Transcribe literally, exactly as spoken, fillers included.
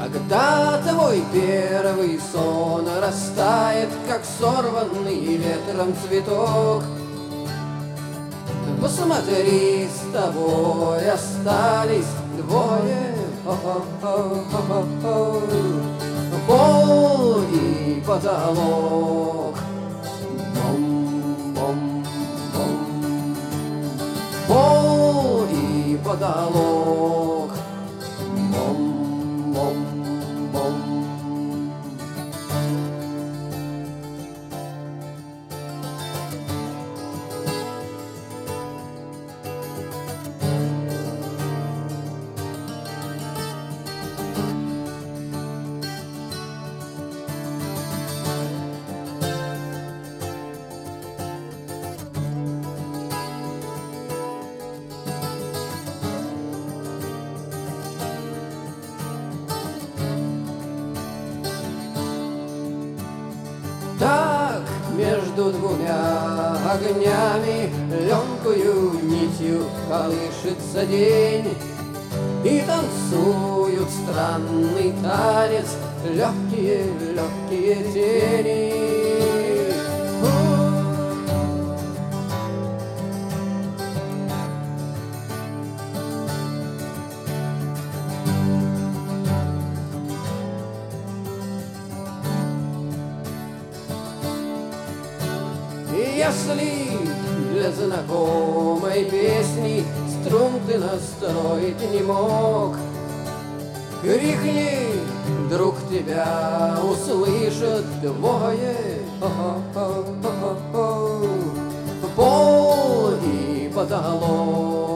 Когда твой первый сон растает, как сорванный ветром цветок, посмотри, с тобой остались двое. О-о-о-о-о-о. Пол и потолок. Бом-бом-бом. Пол и потолок. Бом-бом-бом. Так между двумя огнями лёгкую нитью колышется день, и танцуют странный танец легкие, легкие тени. Если для знакомой песни струн ты настроить не мог, крикни, вдруг тебя услышат двое. О-о-о-о-о. Пол и потолок.